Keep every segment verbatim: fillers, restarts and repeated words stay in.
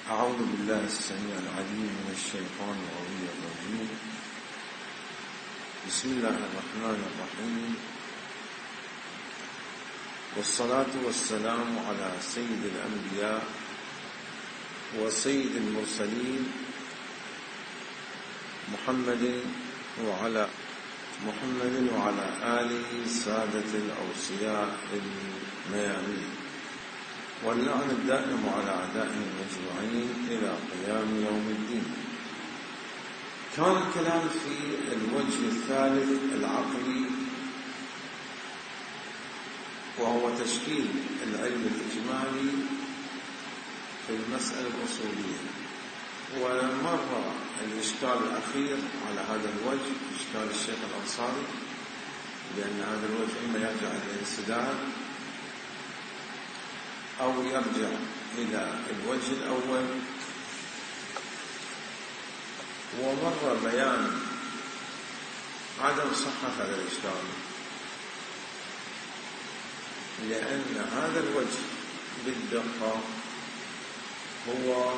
أعوذ بالله السميع العليم من الشيطان الرجيم. بسم الله الرحمن الرحيم، والصلاة والسلام على سيد الأنبياء وسيد المرسلين محمد وعلى محمد وعلى آله سادة الأوصياء الميامين، واللعن الدائم على أعدائهم أجمعين إلى قيام يوم الدين. كان الكلام في الوجه الثالث العقلي، وهو تشكيل العلم الإجمالي في المسألة الأصولية، ومر الإشكال الأخير على هذا الوجه إشكال الشيخ الأنصاري، لأن هذا الوجه إما يرجع إلى الانسداد أو يرجع إلى الوجه الأول. ومر بيان عدم صحة هذا الإشكال، لأن هذا الوجه بالدقة هو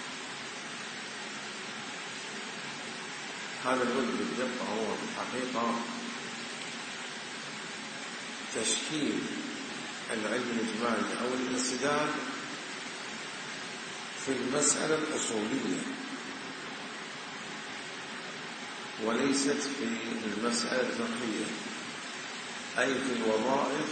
هذا الوجه بالدقة هو في الحقيقة تشكيل العلم الإجمالي أو الانسداد في المسألة الأصولية، وليست في المسألة الفقهية، أي في الوظائف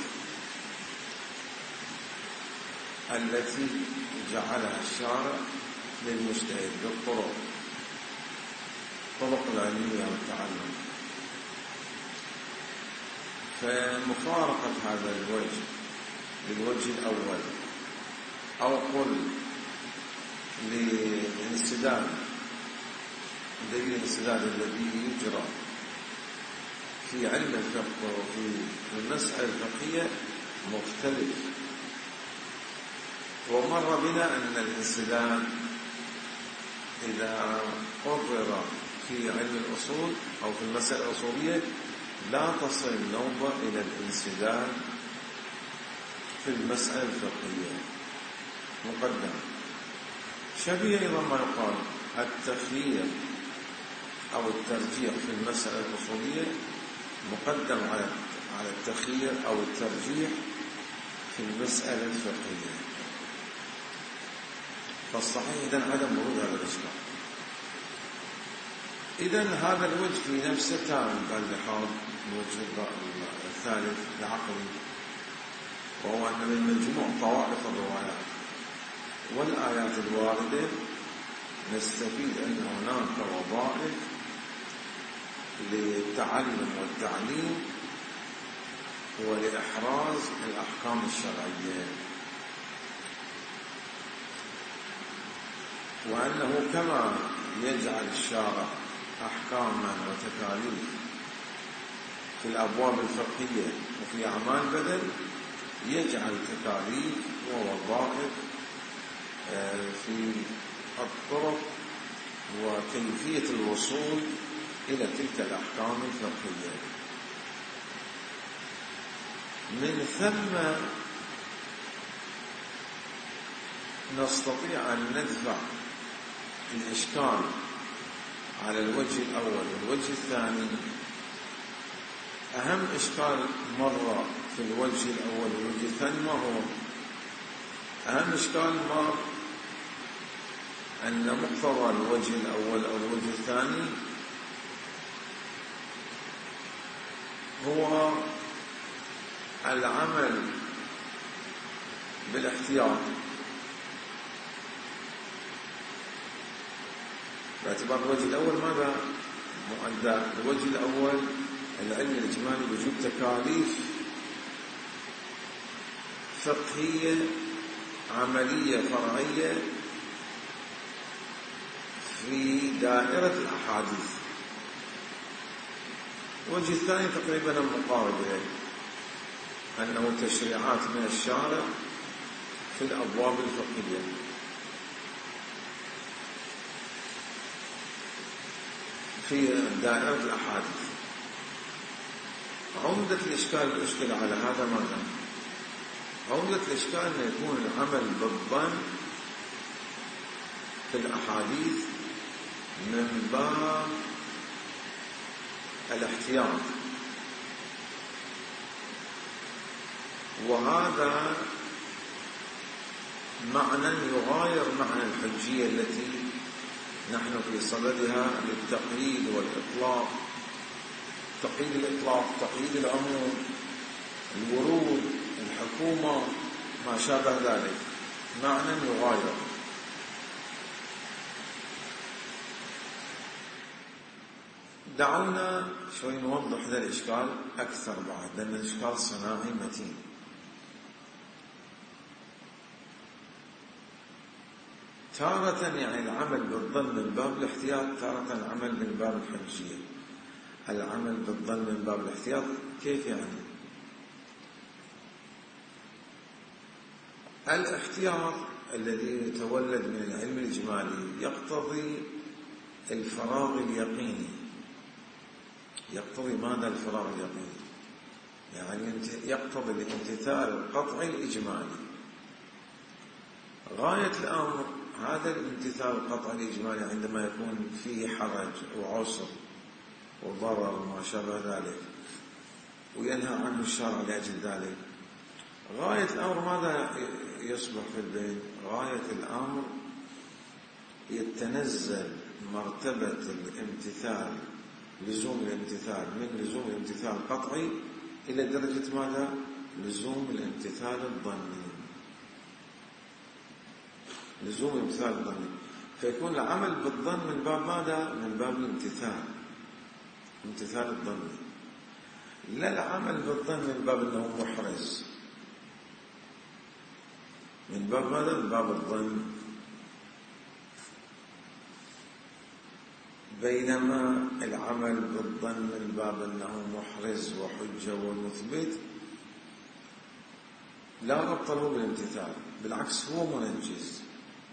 التي جعلها الشارع للمجتهد بالطرق طرق العلمية والتعلم. فمفارقة هذا الوجه للوجه الأول، أو قل للانسداد دليل الانسداد الذي يجرى في علم الفقه وفي المسألة الفقهية مختلف. ومر بنا أن الانسداد إذا قرر في علم الأصول أو في المسألة الأصولية لا تصل النوبة إلى الانسداد في المسألة الفقهية مقدم. شبيه أيضا ما يقال التخيير أو الترجيح في المسألة الأصولية مقدم على على التخيير أو الترجيح في المسألة الفقهية. فالصحيح إذن عدم ورود هذا الإشكال. إذن هذا الوجه في نفسه تام باللحاظ الوجه الثالث العقلي، وهو أن من مجموع طوائف الروايات والآيات الواردة نستفيد أن هناك وظائف للتعلم والتعليم ولإحراز الأحكام الشرعية، وأنه كما يجعل الشارع أحكاما وتكاليف في الأبواب الفقهية وفي أعمال بدل، يجعل تكاليف ووظائف في الطرق وكيفية الوصول إلى تلك الأحكام الفقهية. من ثم نستطيع أن ندفع الإشكال على الوجه الأول والوجه الثاني. أهم إشكال مرة في الوجه الأول والوجه الثاني ما هو؟ أهم إشكال مر أن مقتضى الوجه الأول أو الوجه الثاني هو العمل بالاحتياط، باعتبار الوجه الأول ماذا مؤدى؟ الوجه الأول العلم الإجمالي بوجود تكاليف فقهية عملية فرعية في دائرة الأحاديث. الوجه الثاني تقريبا المقارب إليه، أنه تشريعات من الشارع في الأبواب الفقهية. في دائرة الأحاديث. عمدة الإشكال الأشكال على هذا ماذا؟ عمدة الإشكال أن يكون العمل بالظن في الأحاديث من باب الاحتياط، وهذا معنى يغاير معنى الحجية التي نحن في صددها للتقييد والإطلاق. تقييد الإطلاق، تقييد العموم، الورود، الحكومة، ما شابه ذلك، معنى يغاير. دعونا شوي نوضح هذا الإشكال أكثر بعد، لأن الإشكال صناعي متين. تارة يعني العمل بالظن من باب الاحتياط، تارة العمل من باب الحجية. العمل بالظن من باب الاحتياط كيف يعني؟ الاحتياط الذي يتولد من العلم الإجمالي يقتضي الفراغ اليقيني. يقتضي ماذا الفراغ اليقيني؟ يعني يقتضي الامتثال القطعي الإجمالي. غاية الأمر هذا الامتثال القطعي الإجمالي عندما يكون فيه حرج وعسر وضرر وما شابه ذلك وينهى عنه الشرع لأجل ذلك، غاية الأمر ماذا يصبح في البين؟ غاية الأمر يتنزل مرتبة الامتثال، لزوم الامتثال، من لزوم الامتثال القطعي إلى درجة ماذا؟ لزوم الامتثال الظني. لزوم الامتثال الظني، فيكون العمل بالظن من باب ماذا؟ من باب الامتثال، امتثال الظني. لا العمل بالظن من باب أنه محرز، من باب ماذا؟ من باب الظن. بينما العمل بالظن من باب أنه محرز وحجة ومثبت لا ربط له بالامتثال، بالعكس هو منجز،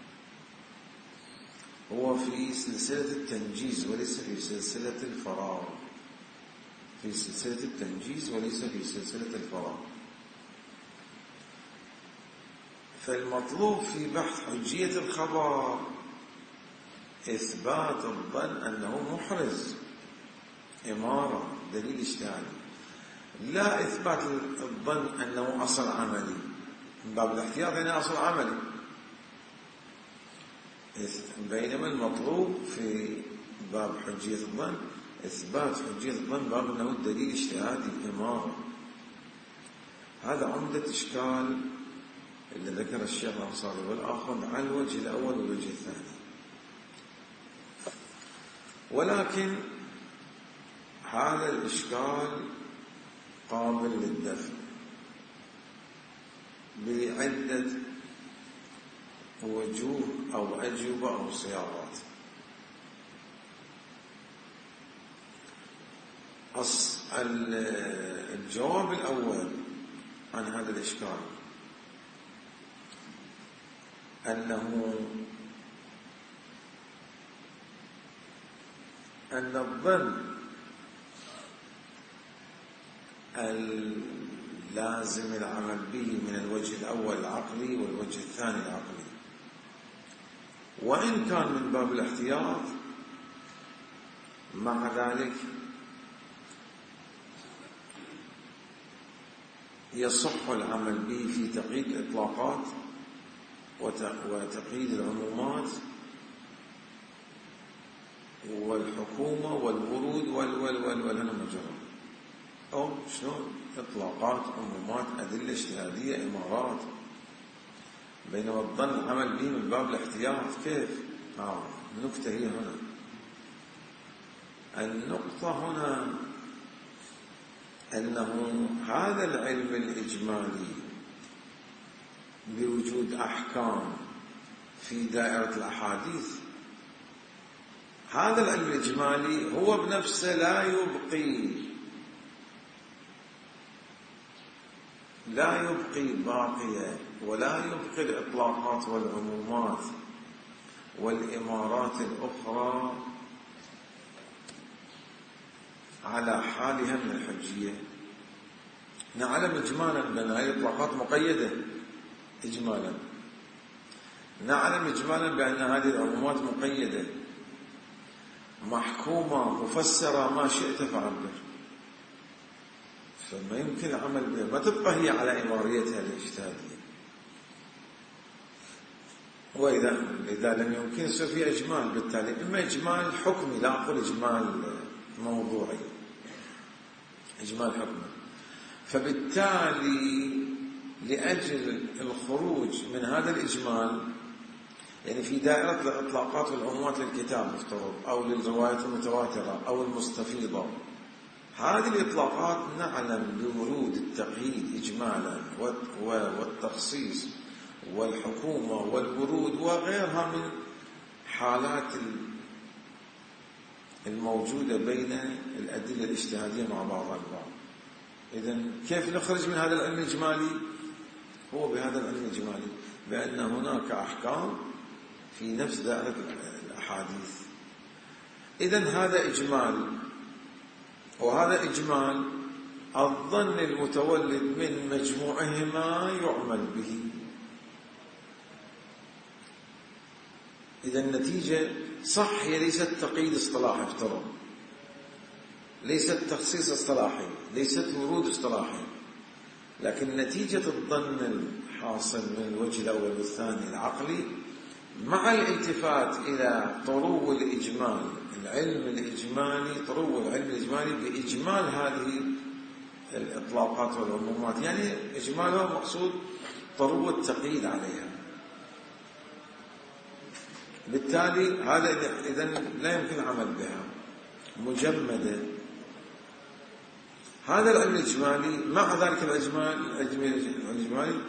هو في سلسلة التنجيز وليس في سلسلة الفراغ، في سلسلة التنجيز وليس في سلسلة الفراغ. فالمطلوب في بحث حجية الخبر إثبات الظن أنه محرز، إمارة، دليل اجتهادي، لا إثبات الظن أنه أصل عملي. من باب الاحتياط يعني أصل عملي. بينما المطلوب في باب حجية الظن إثبات حجية الظن باب أنه الدليل اجتهادي، إمارة. هذا عمدة إشكال اللي ذكر الشيخ الأنصاري والآخر على الوجه الأول والوجه الثاني. ولكن هذا الإشكال قابل للدفع بعدة وجوه أو أجوبة أو صياغات. الجواب الأول عن هذا الإشكال أنه أن الظن اللازم العمل به من الوجه الأول العقلي والوجه الثاني العقلي، وإن كان من باب الاحتياط، مع ذلك يصح العمل به في تقييد الإطلاقات وتقييد العمومات والحكومة والورود وال وال وال وال مجرد، أو شلون إطلاقات، عمومات، أدلة اجتهادية، إمارات. بينما الظن العمل به من باب الاحتياط كيف؟ آه النقطة هي هنا. النقطة هنا أنه هذا العلم الإجمالي بوجود أحكام في دائرة الأحاديث، هذا العلم الإجمالي هو بنفسه لا يبقي لا يبقي باقية، ولا يبقي الإطلاقات والعمومات والإمارات الأخرى على حالها من الحجية. نعلم إجمالا بأن هذه الإطلاقات مقيدة إجمالا، نعلم إجمالا بأن هذه العمومات مقيدة محكومة مفسرة، ما شئت فعبر، فما يمكن العمل بها، ما تبقى هي على إماريتها الاجتهادية. وإذا إذا لم يمكن يصير فيها إجمال، بالتالي إما إجمال حكمي، لا أقول إجمال موضوعي، إجمال حكمي. فبالتالي لأجل الخروج من هذا الإجمال، يعني في دائرة الإطلاقات والعمومات للكتاب افترض، أو للروايات المتواترة أو المستفيضة، هذه الإطلاقات نعلم بورود التقييد إجمالا والتخصيص والحكومة والورود وغيرها من حالات الموجودة بين الأدلة الاجتهادية مع بعضها البعض. إذن كيف نخرج من هذا العلم الإجمالي؟ هو بهذا العلم الإجمالي، بأن هناك أحكام في نفس دائرة الأحاديث. إذن هذا إجمال، وهذا إجمال الظن المتولد من مجموعهما يعمل به. إذا النتيجة صح، هي ليست تقييد اصطلاحي افترض، ليست تخصيص اصطلاحي، ليست ورود اصطلاحي، لكن نتيجة الظن الحاصل من الوجه الأول والثاني العقلي مع الالتفات إلى طرو الإجمال، العلم الإجمالي، طرو العلم الإجمالي بإجمال هذه الإطلاقات والعمومات، يعني إجمالها مقصود طرو التقييد عليها. بالتالي هذا إذن لا يمكن العمل بها مجمدة. هذا العلم الإجمالي مع ذلك الإجمال الإجمالي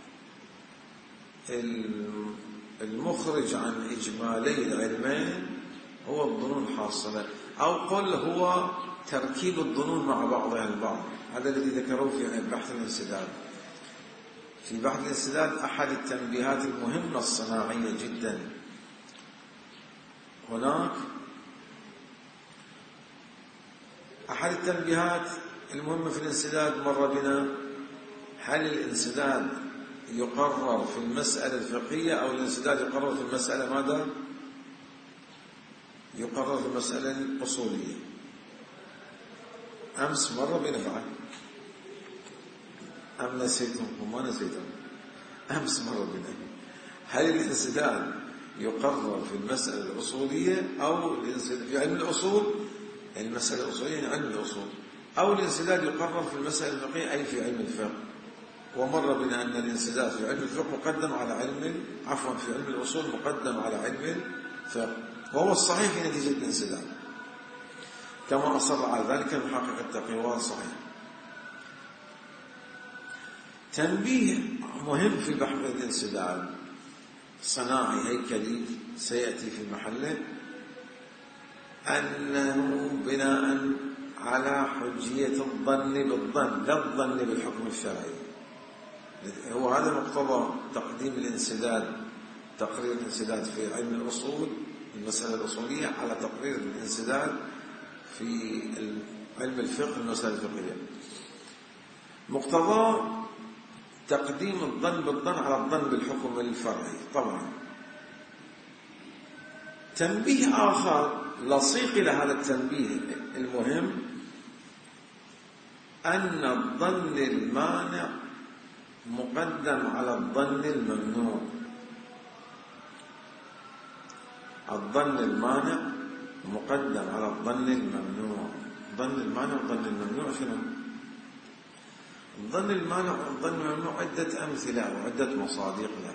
المخرج عن إجمالي العلمين هو الظنون الحاصلة، أو قل هو تركيب الظنون مع بعضها البعض. هذا الذي ذكروه في بحث الانسداد. في بحث الانسداد أحد التنبيهات المهمة الصناعية جدا، هناك أحد التنبيهات المهمة في الانسداد مر بنا، هل الانسداد يقرر في المسألة الفقهية أو الانسداد يقرر في المسألة ماذا؟ يقرر في المسألة الأصولية. أمس مر بنا بعد، أم نسيتم وما نسيتم؟ أمس مر بنا، هل الانسداد يقرر في المسألة الأصولية أو في علم الأصول، المسألة الأصولية يعني علم الأصول، أو الانسداد يقرر في المسألة الفقهية أي في علم الفقه؟ ومر بنا أن الانسداد في علم الفقه مقدم على علم عفوا في علم الأصول مقدم على علم الفقه، وهو الصحيح في نتيجة الانسداد، كما أصر على ذلك المحقق التقي، وهو صحيح. تنبيه مهم في بحث الانسداد صناعي هيكلي سيأتي في محله، أنه بناء على حجية الظن بالظن لا الظن بالحكم الشرعي. هو هذا مقتضى تقديم الانسداد، تقرير الانسداد في علم الأصول المسألة الأصولية على تقرير الانسداد في علم الفقه المسألة الفقهية. مقتضى تقديم الظن بالظن على الظن بالحكم الفرعي. طبعا تنبيه آخر لصيق إلى هذا التنبيه المهم، أن الظن المانع مقدم على الظن الممنوع. الظن المانع مقدم على الظن الممنوع. الظن المانع والظن الممنوع شنو؟ الظن المانع والظن الممنوع عدة أمثلة وعدة مصادق له.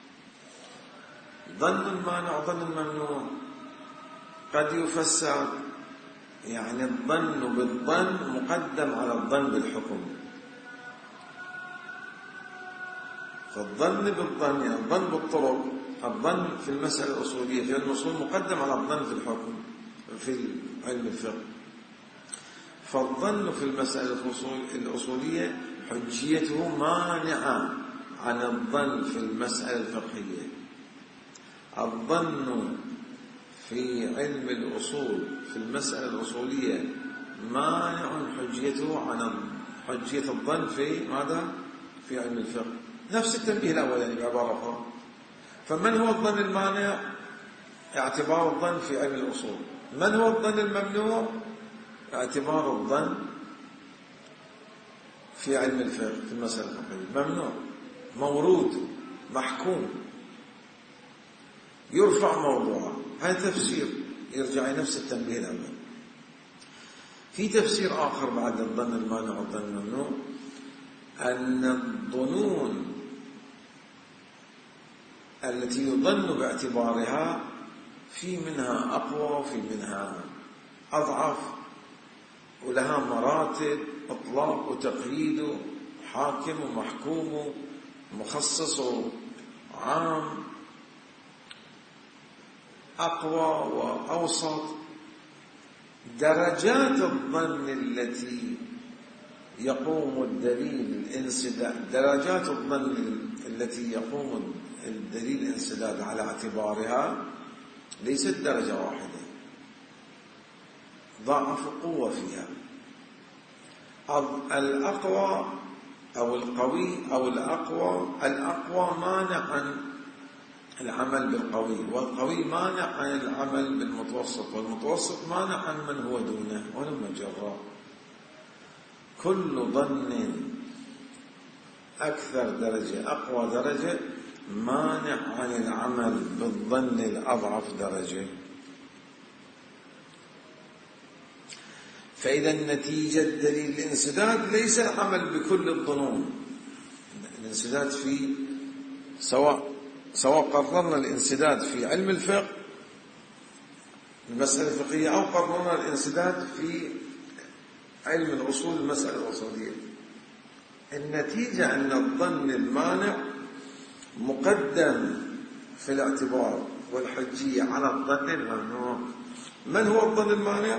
ظن المانع وظن الممنوع قد يفسر يعني الظن بالظن مقدم على الظن بالحكم. فالظن بالظن يعني الظن بالطرق، الظن في المسألة الأصولية في علم الأصول مقدم على الظن في الحكم في علم الفقه. فالظن في المسألة الأصولية حجيته مانعة عن الظن في المسألة الفقهية. الظن في علم الأصول في المسألة الأصولية مانع حجيته عن حجية الظن في ماذا؟ في علم الفقه. نفس التنبيه الأول يعني بعبارة أخرى. فمن هو الظن المانع؟ اعتبار الظن في علم الأصول. من هو الظن الممنوع؟ اعتبار الظن في علم الفقه في المسألة الفقهية. ممنوع، مورود، محكوم، يرفع موضوعا. هذا تفسير يرجع لنفس التنبيه الأول. في تفسير آخر بعد الظن المانع والظن الممنوع، أن الظنون التي يظن باعتبارها في منها أقوى وفي منها أضعف، ولها مراتب إطلاق وتقييد، حاكم ومحكوم، مخصص وعام، أقوى وأوسط. درجات الظن التي يقوم الدليل الانسداد درجات الظن التي يقوم الدليل الانسداد على اعتبارها ليست درجة واحدة، ضعف قوة فيها. الأقوى أو القوي أو الأقوى الأقوى مانع عن العمل بالقوي، والقوي مانع عن العمل بالمتوسط، والمتوسط مانع عن من هو دونه، ولما جرى كل ظن أكثر درجة أقوى درجة مانع عن العمل بالظن الأضعف درجة. فإذا النتيجة دليل الانسداد ليس العمل بكل الظنون. الانسداد في سواء سواء قررنا الانسداد في علم الفقه المسألة الفقهية، أو قررنا الانسداد في علم الأصول المسألة الأصولية، النتيجة أن الظن المانع مقدم في الاعتبار والحجية على الظن الممنوع. من هو الظن المانع؟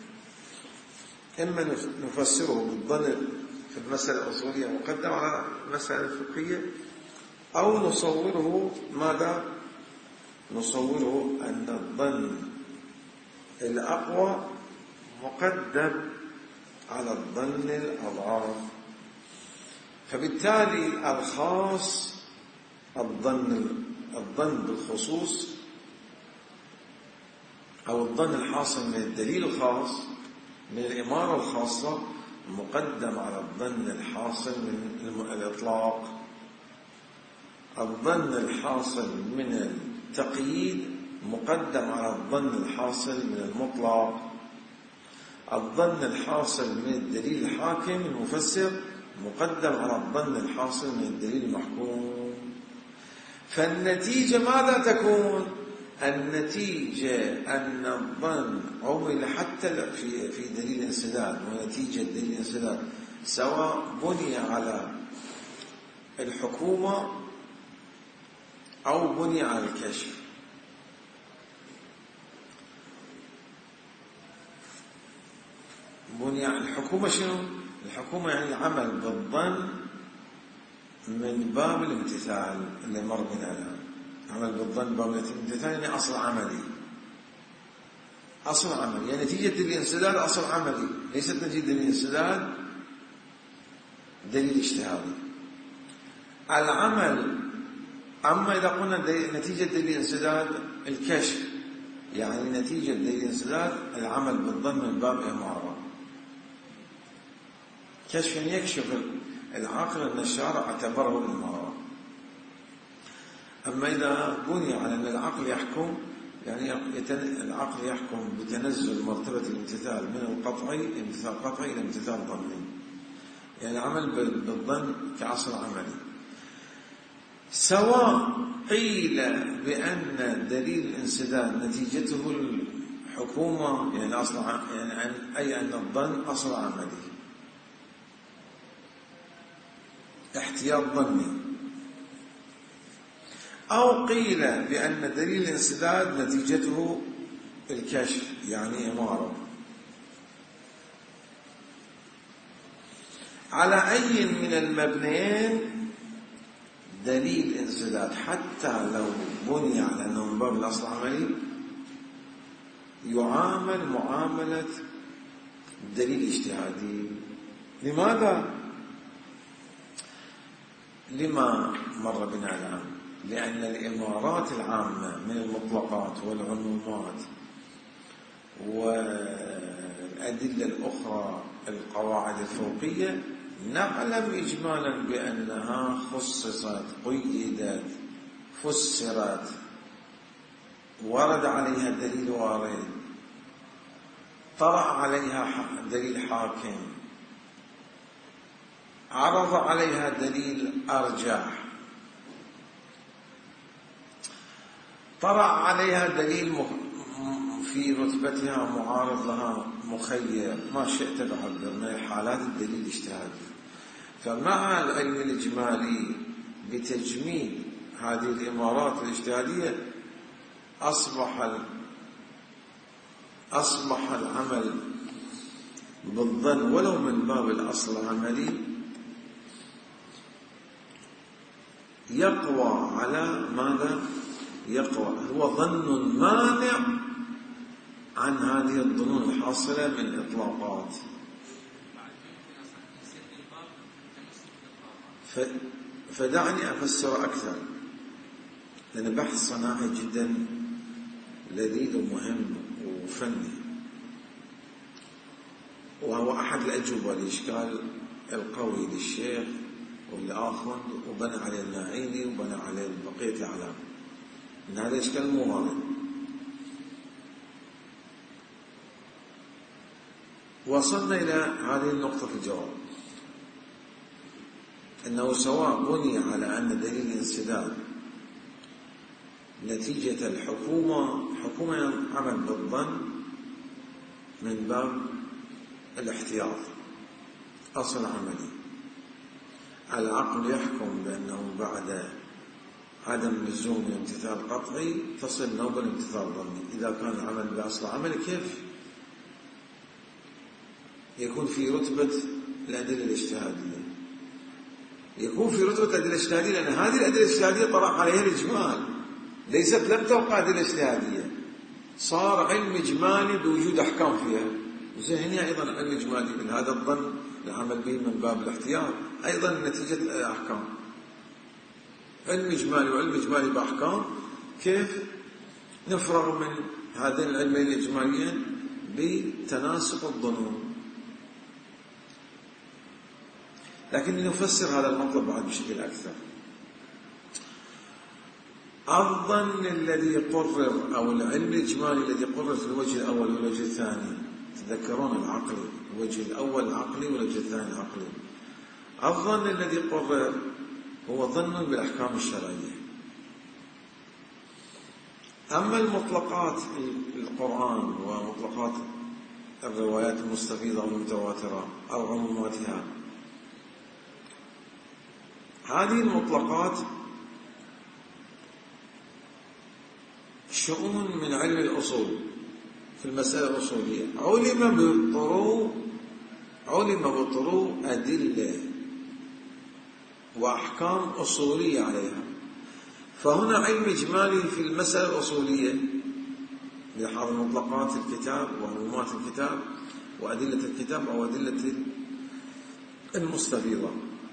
إما نفسره بالظن في المسألة الأصولية مقدم على المسألة الفقهية، أو نصوره ماذا؟ نصوره أن الظن الأقوى مقدم على الظن الأضعف. فبالتالي الخاص الظن الظن بالخصوص أو الظن الحاصل من الدليل الخاص من الإمارة الخاصة مقدم على الظن الحاصل من الإطلاق. الظن الحاصل من التقييد مقدم على الظن الحاصل من المطلق. الظن الحاصل من الدليل الحاكم المفسر مقدم على الظن الحاصل من الدليل المحكوم. فالنتيجة ماذا تكون؟ النتيجة أن الظن عمل حتى في في دليل الانسداد، ونتيجة دليل الانسداد سواء بني على الحكومة أو بني على الكشف. بني على الحكومة شنو؟ الحكومة يعني العمل بالظن من باب الامتثال اللي مر بنا الآن. عمل بالظن باب الامتثال يعني أصل عملي، أصل عملي يعني نتيجة الانسداد أصل عملي، ليست نتيجة الانسداد دليل اجتهادي. العمل أما إذا قلنا نتيجة الانسداد الكشف، يعني نتيجة الانسداد العمل بالظن من باب إمارة. كشف يكشف العاقل أن الشارع اعتبره الإمارة. أما إذا بني على أن العقل يحكم، يعني العقل يحكم بتنزل مرتبة الامتثال من القطعي امتثال قطعي إلى امتثال ظني، يعني العمل بالظن كأصل عملي. سواء قيل بأن دليل الانسداد نتيجته الحكومة، يعني أصل يعني أي أن الظن أصل عملي احتياط ظني، أو قيل بأن دليل الانسداد نتيجته الكشف يعني إمارة. على أي من المبنيين دليل انسداد حتى لو بني على أنه من باب الأصل العملي يعامل معاملة دليل اجتهادي. لماذا؟ لما مر بنا الآن، لأن الإمارات العامة من المطلقات والعمومات والأدلة الأخرى القواعد الفوقية نعلم إجمالا بأنها خصصت، قيدت، فسرت، ورد عليها دليل وارد، طرأ عليها دليل حاكم، عرض عليها دليل أرجح، طرأ عليها دليل في رتبتها معارض لها مخير، ما شئت بعبر من حالات الدليل الاجتهادي. فمع العلم الإجمالي بتجميل هذه الإمارات الاجتهادية أصبح أصبح العمل بالظن ولو من باب الأصل العملي يقوى على ماذا؟ يقوى هو ظن مانع عن هذه الظنون الحاصلة من إطلاقات. فدعني أفسر أكثر، لأن بحث صناعي جدا لذيذ ومهم وفني، وهو أحد الأجوبة للإشكال القوي للشيخ والآخر، وبنى عليه الناعيني وبنى عليه بقية الأعلام، إن هذا الإشكال مو وارد. وصلنا إلى هذه النقطة في الجواب، أنه سواء بني على أن دليل الانسداد نتيجة الحكومة حكومة عمل بالظن من باب الاحتياط أصل عملي، العقل يحكم بأنه بعد عدم لزوم الامتثال قطعي تصل نوبة الامتثال ظني. إذا كان العمل بأصل عملي كيف يكون في رتبة الأدلة الاجتهادية؟ يكون في رتبة الأدلة الاجتهادية لأن هذه الأدلة الاجتهادية طرح عليها الإجمال، ليست لم تبقى أدلة اجتهادية، صار علم إجمالي بوجود أحكام فيها. زين هنا أيضا علم إجمالي من هذا الظن العمل به من باب الاحتياط أيضا نتيجة أحكام. علم إجمالي وعلم إجمالي بأحكام، كيف نفرغ من هذين العلمين الإجماليين بتناسق الظنون؟ لكن نفسر هذا المطلب بعد بشكل أكثر. الظن الذي قرر أو العلم الإجمالي الذي قرر في الوجه الأول والوجه الثاني، تذكرون العقلي، الوجه الأول عقلي والوجه الثاني عقلي. الظن الذي قرر هو ظن بالأحكام الشرعية. أما المطلقات القرآن ومطلقات الروايات المستفيضة والمتواترة أو عموماتها، هذه المطلقات شؤون من علم الأصول في المسألة الأصولية، علم بالطرو علم بالطرو أدلة وأحكام أصولية عليها. فهنا علم إجمالي في المسألة الأصولية بحاضر مطلقات الكتاب وعمومات الكتاب وأدلة الكتاب أو أدلة المستفيضة،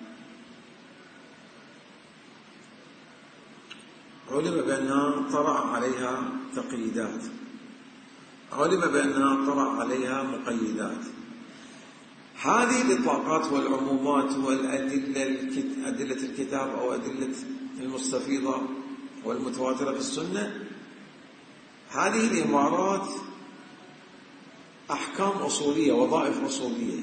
علم بأنها طرأ عليها تقييدات، علم بأنها طرأ عليها مقيدات. هذه الإطلاقات والعمومات والأدلة أدلة الكتاب أو أدلة المستفيضة والمتواترة في السنة، هذه الإمارات أحكام أصولية، وظائف أصولية،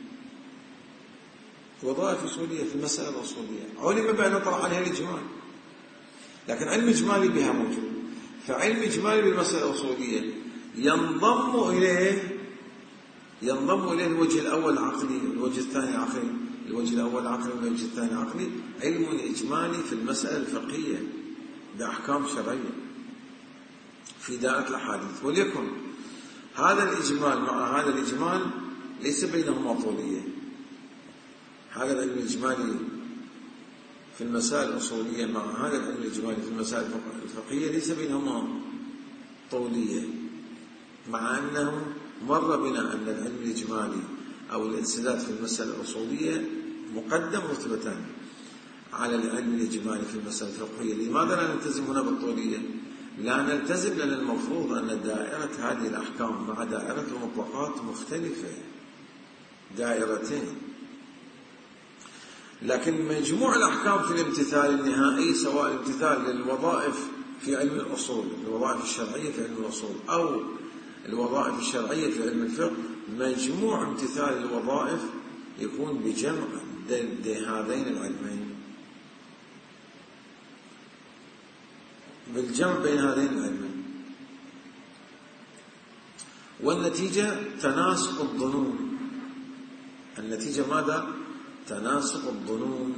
وظائف أصولية في المسألة الأصولية، علم بأنها طرأ عليها الإجمال، لكن علم إجمالي بها موجود. فعلم إجمالي بالمسألة الأصولية ينضم إليه ينضم إليه الوجه الأول عقلي، الوجه الثاني عقلي، الوجه الأول عقلي والوجه الثاني عقلي، علم إجمالي في المسألة الفقهية بأحكام شرعية في دائرة الأحاديث. وليكن هذا الإجمال مع هذا الإجمال ليس بينهما طولية. هذا العلم الإجمالي في المسائل الأصولية مع هذا العلم الإجمالي في المسائل الفقهية ليس بينهما طولية، مع أنه مر بنا أن العلم الإجمالي أو الانسداد في المسألة الأصولية مقدم رتبتان. على العلم الإجمالي في المسألة الفقهية. لماذا لا نلتزم هنا بالطولية؟ لا نلتزم لأن المفروض أن دائرة هذه الأحكام مع دائرة المطلقات مختلفة، دائرتين، لكن مجموع الأحكام في الامتثال النهائي، سواء الامتثال للوظائف في علم الأصول، الوظائف الشرعية في علم الأصول، أو الوظائف الشرعية في علم الفقه، مجموع امتثال الوظائف يكون بجمع هذين العلمين، بالجمع بين هذين العلمين، والنتيجة تناسق الظنون. النتيجة ماذا؟ تناسق الظنون.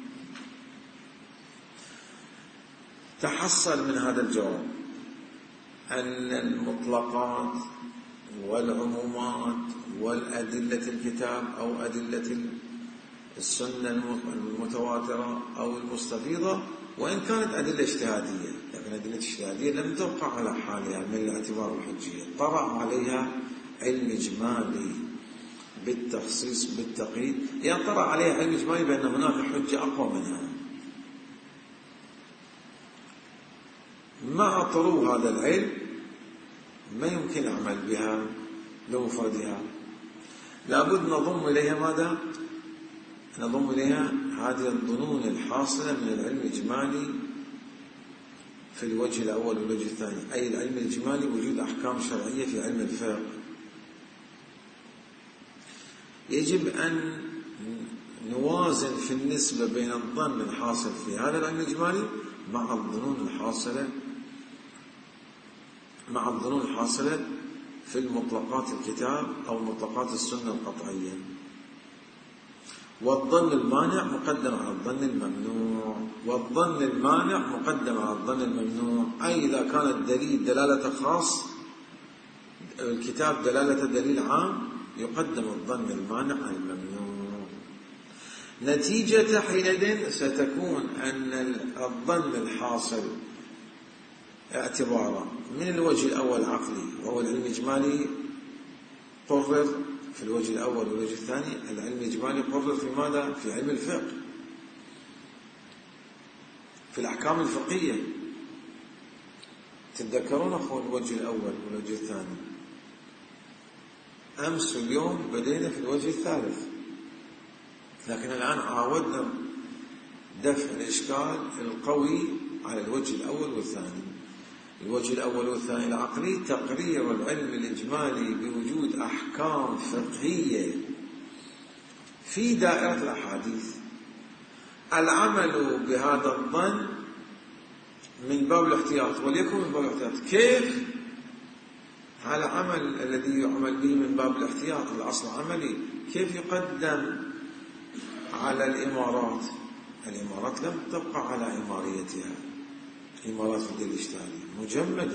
تحصل من هذا الجواب أن المطلقات والعمومات والأدلة الكتاب أو أدلة السنة المتواترة أو المستفيضة، وإن كانت أدلة اجتهادية، لكن أدلة اجتهادية لم تبقى على حالها من الاعتبار الحجية، طرأ عليها علم إجمالي بالتخصيص بالتقييد، يعني طرأ عليها علم إجمالي بأن هناك حجة أقوى منها. مع طلوع هذا العلم ما يمكن العمل بها بمفردها، لابد نضم إليها ماذا؟ نضم إليها هذه الظنون الحاصلة من العلم الإجمالي في الوجه الأول والوجه الثاني، أي العلم الإجمالي وجود أحكام شرعية في علم الفقه. يجب أن نوازن في النسبة بين الظن الحاصل في هذا العلم الإجمالي مع الظنون الحاصلة مع الظنون الحاصلة في المطلقات الكتاب أو مطلقات السنة القطعية. والظن المانع مقدم على الظن الممنوع، والظن المانع مقدم على الظن الممنوع، أي إذا كان الدليل دلالة خاص، الكتاب دلالة دليل عام، يقدم الظن المانع على الممنوع. نتيجة حينئذ ستكون أن الظن الحاصل اعتبارا من الوجه الأول عقلي وهو العلم الإجمالي قرر في الوجه الأول والوجه الثاني، العلم الإجمالي قرر في ماذا؟ في علم الفقه، في الأحكام الفقهية. تتذكرون أخوة الوجه الأول والوجه الثاني، أمس اليوم بدينا في الوجه الثالث، لكن الآن عاودنا دفع الإشكال القوي على الوجه الأول والثاني. الوجه الأول والثاني العقلي تقرير العلم الإجمالي بوجود أحكام فقهية في دائرة الأحاديث، العمل بهذا الظن من باب الاحتياط، وليكن من باب الاحتياط. كيف؟ هذا العمل الذي يعمل به من باب الاحتياط الأصل عملي، كيف يقدم على الإمارات؟ الإمارات لم تبقى على إماريتها، إمارات في الدين الاجتهادي مجمدة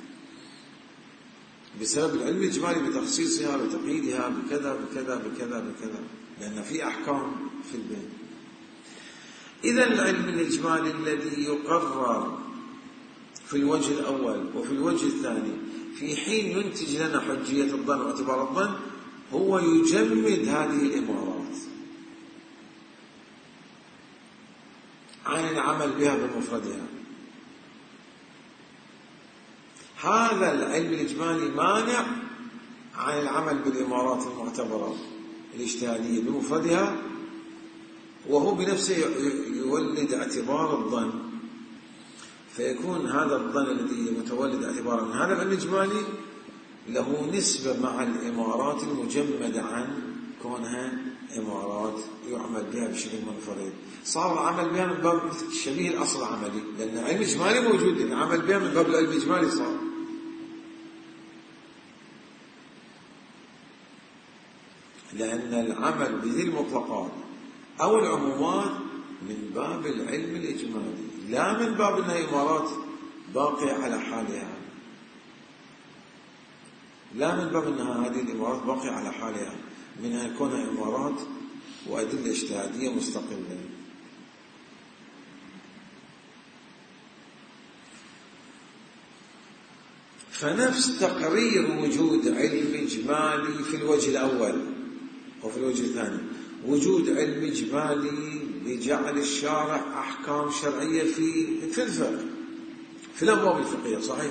بسبب العلم الإجمالي بتخصيصها بتقييدها بكذا بكذا بكذا بكذا، لأن في أحكام في البين. إذا العلم الإجمالي الذي يقرر في الوجه الأول وفي الوجه الثاني في حين ينتج لنا حجية الظن واعتبار الظن، هو يجمد هذه الإمارات عن العمل بها بمفردها. هذا العلم الإجمالي مانع عن العمل بالإمارات المعتبرة الاجتهادية بمفردها، وهو بنفسه يولد اعتبار الظن، فيكون هذا الظن الذي متولد اعتبارا من هذا العلم الإجمالي له نسبة مع الإمارات المجمدة عن كونها إمارات يعمل بها بشكل منفرد. صار العمل بها من باب شبيه الأصل العملي، لأن العلم الإجمالي موجود، العمل بها من باب العلم الإجمالي صار. لأن العمل بذي المطلقات أو العمومات من باب العلم الإجمالي، لا من باب أنها إمارات باقية على حالها، لا من باب أنها هذه الإمارات باقية على حالها، من أن كونها إمارات وأدلة اجتهادية مستقلة. فنفس تقرير وجود علم إجمالي في الوجه الأول وفي الوجه الثاني، وجود علم إجمالي لجعل الشارع أحكام شرعية في في الفقه، في الأبواب الفقهية، صحيح،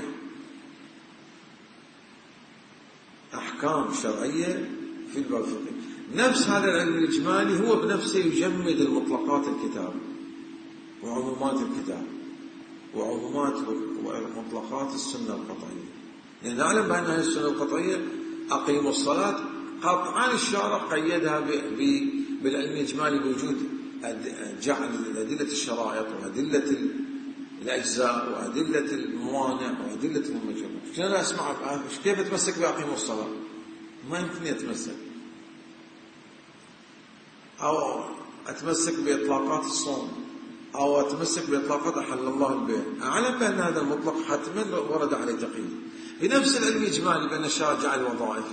أحكام شرعية في الباب الفقهي. نفس هذا العلم الإجمالي هو بنفسه يجمد المطلقات الكتاب وعمومات الكتاب وعمومات ومطلقات السنة القطعية. لأن نعلم بأن هذه السنة القطعية أقيموا الصلاة قطعا الشارع قيدها بالعلم الإجمالي بوجود جعل أدلة الشرائط وأدلة الأجزاء وأدلة الموانع وأدلة المجموع. أنا أسمع كيف أتمسك بأقيموا الصلاة؟ ما يمكن يتمسك. أو أتمسك بإطلاقات الصوم، أو أتمسك بإطلاقات أحل الله البيع. أعلم بأن هذا المطلق حتما ورد عليه تقييد. بنفس العلم الإجمالي بأن الشارع جعل وظائف،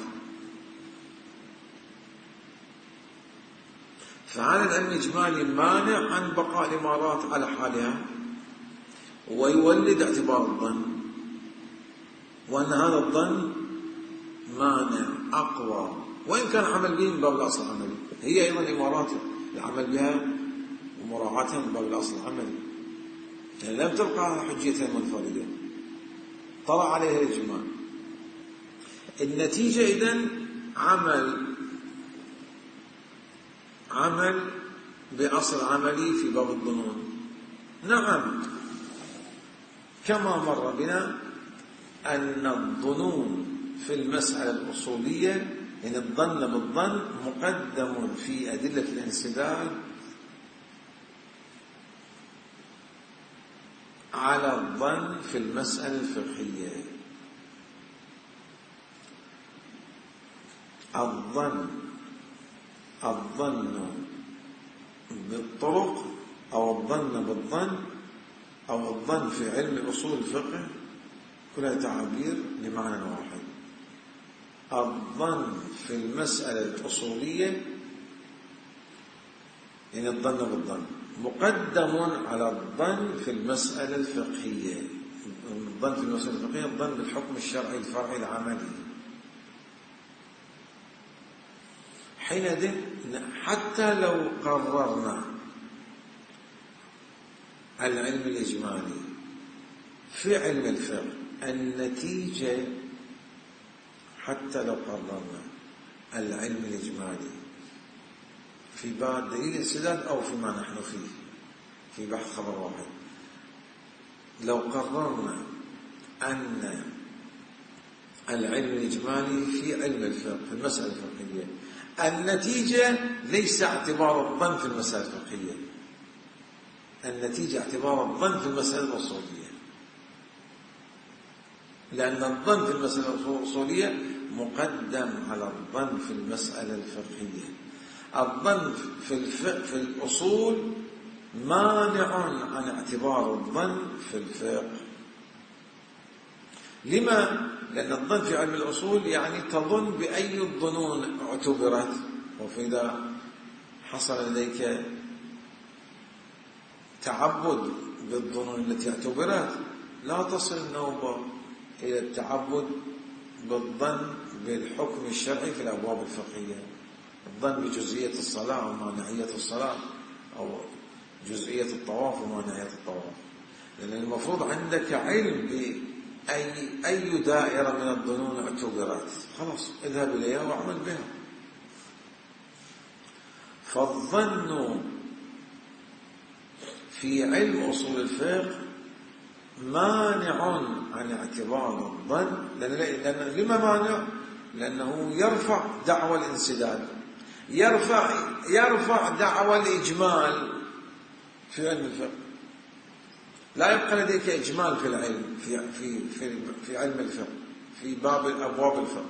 فهذا العلم الإجمالي مانع عن بقاء الإمارات على حالها ويولد اعتبار الظن، وأن هذا الظن مانع أقوى، وإن كان عمل به من باب الأصل العملي. هي أيضا إمارات العمل بها ومراعاتها من باب الأصل العملي، يعني لم تلقى حجيتها منفردة، طلع عليها الإجمال. النتيجة إذن عمل عمل بأصل عملي في باب الظنون. نعم، كما مر بنا أن الظنون في المسألة الأصولية، يعني الظن بالظن مقدم في أدلة الانسداد على الظن في المسألة الفقهية. الظن الظن بالطرق أو الظن بالظن أو الظن في علم أصول الفقه كلها تعابير لمعنى واحد. الظن في المسألة الأصولية يعني الظن بالظن مقدم على الظن في المسألة الفقهية. الظن في المسألة الفقهية الظن بالحكم الشرعي الفرعي العملي. حينئذ حتى لو قررنا العلم الإجمالي في علم الفقه، النتيجة حتى لو قررنا العلم الإجمالي في باب دليل الانسداد أو فيما نحن فيه في بحث خبر واحد، لو قررنا أن العلم الإجمالي في علم الفقه في المسألة الفقهية، النتيجة ليس اعتبار الظن في المسألة الفقهية، النتيجة اعتبار الظن في المسألة الأصولية، لأن الظن في المسألة الأصولية مقدم على الظن في المسألة الفقهية. الظن في الفقه في الأصول مانع عن اعتبار الظن في الفقه. لما؟ لأن الظن في علم الأصول يعني تظن بأي الظنون اعتبرت، وإذا حصل لديك تعبد بالظنون التي اعتبرت لا تصل النوبة إلى التعبد بالظن بالحكم الشرعي في الأبواب الفقهية، الظن بجزئية الصلاة ومانعية الصلاة أو جزئية الطواف ومانعية الطواف. لأن المفروض عندك علم بأي أي دائرة من الظنون اعتبرت، خلاص اذهب إليها واعمل بها. فالظن في علم أصول الفقه مانع عن اعتبار الظن. لأن لما مانع؟ لأنه يرفع دعوى الانسداد، يرفع يرفع دعوى الإجمال في علم الفقه. لا يبقى لديك إجمال في العلم في في في, في علم الفقه في باب أبواب الفقه،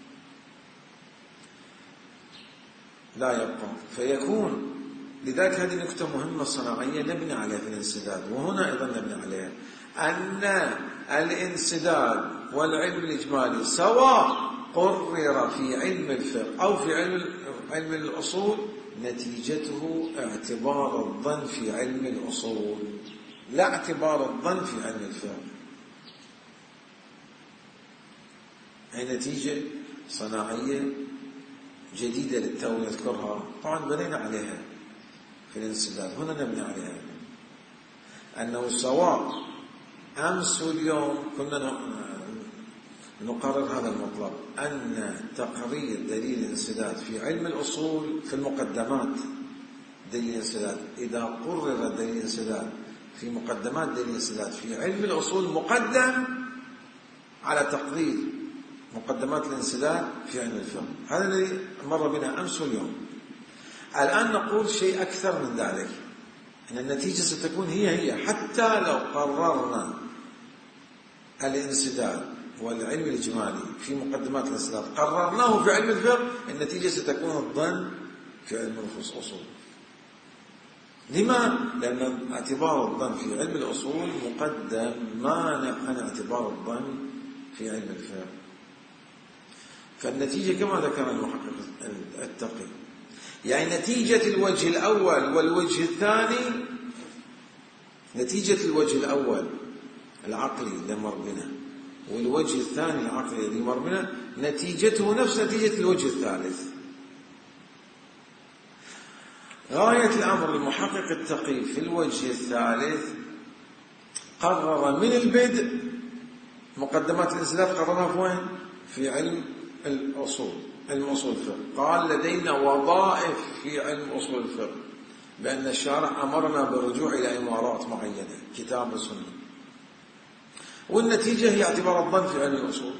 لا يبقى. فيكون لذلك هذه نكتة مهمة صناعية نبني عليها في الانسداد، وهنا أيضا نبني عليها أن الانسداد والعلم الإجمالي سواء قرر في علم الفقه أو في علم علم الأصول نتيجته اعتبار الظن في علم الأصول، لا اعتبار الظن في علم الفقه. هي نتيجة صناعية جديدة للتو نذكرها، طبعا بنينا عليها في الانسداد. هنا نبني عليها أنه سواء أمس واليوم كنا نقرر هذا المطلب، أن تقرير دليل الانسداد في علم الأصول في المقدمات دليل الانسداد، إذا قرر دليل الانسداد في مقدمات دليل الانسداد في علم الأصول مقدم على تقرير مقدمات الانسداد في علم الفقه. هذا الذي مر بنا أمس واليوم. الآن نقول شيء أكثر من ذلك، أن النتيجة ستكون هي هي حتى لو قررنا الانسداد والعلم الإجمالي في مقدمات الانسداد قررناه في علم الفقه، النتيجة ستكون الظن في علم الأصول. لما؟ لأن اعتبار الظن في علم الأصول مقدم مانع عن اعتبار الظن في علم الفقه. فالنتيجة كما ذكر المحقق التقي، يعني نتيجة الوجه الأول والوجه الثاني، نتيجة الوجه الأول العقلي اللي مر بنا والوجه الثاني العقلي اللي مر بنا نتيجته نفس نتيجة الوجه الثالث. غاية الأمر المحقق التقي في الوجه الثالث قرر من البدء مقدمات الانسداد، قررها في وين؟ في علم الأصول، علم أصول الفقه. قال لدينا وظائف في علم أصول الفقه بأن الشارع أمرنا بالرجوع إلى إمارات معينة كتاب وسنة، والنتيجة هي اعتبار الظن في علم الأصول،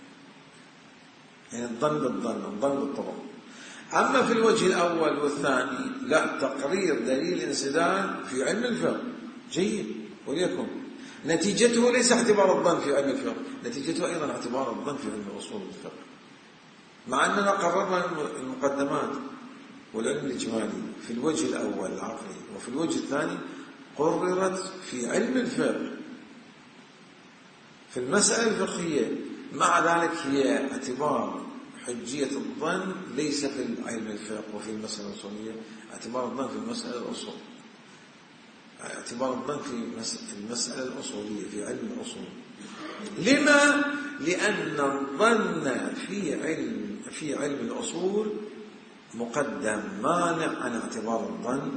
يعني الظن بالظن، الظن بالطبع. أما في الوجه الأول والثاني لا، تقرير دليل الانسداد في علم الفقه جيد، وليكن نتيجته ليس اعتبار الظن في علم الفقه، نتيجته أيضا اعتبار الظن في علم أصول الفقه، مع أننا قررنا المقدمات والعلم الإجمالي في الوجه الأول العقلي، وفي الوجه الثاني قررت في علم الفقه في المسألة الفقهية. مع ذلك هي اعتبار حجية الظن ليس في علم الفقه وفي المسألة الأصولية، اعتبار الظن في المسألة الأصول، اعتبار الظن في المسألة الأصولية في علم الأصول. لما؟ لأن الظن في علم في علم الأصول مقدم مانع عن اعتبار الظن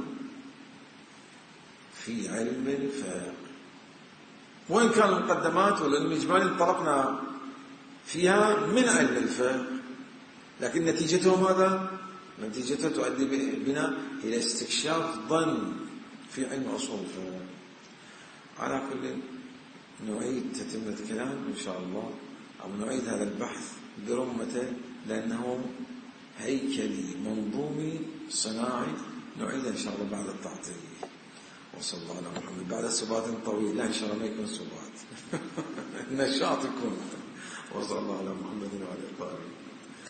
في علم الفقه. وإن كان المقدمات والعلم الإجمالي انطلقنا فيها من علم الفقه، لكن نتيجته ماذا؟ نتيجته تؤدي بنا إلى استكشاف ظن في علم أصول الفقه. على كل نعيد تتمة الكلام إن شاء الله، أو نعيد هذا البحث برمته، لأنه هيكلي منظومي صناعي، نعيد إن شاء الله بعد التعطيل. وصلى الله على محمد بعد سبات طويل، لا إن شاء الله ما يكون سبات النشاط يكون. وصلى الله على محمد وعلى آله.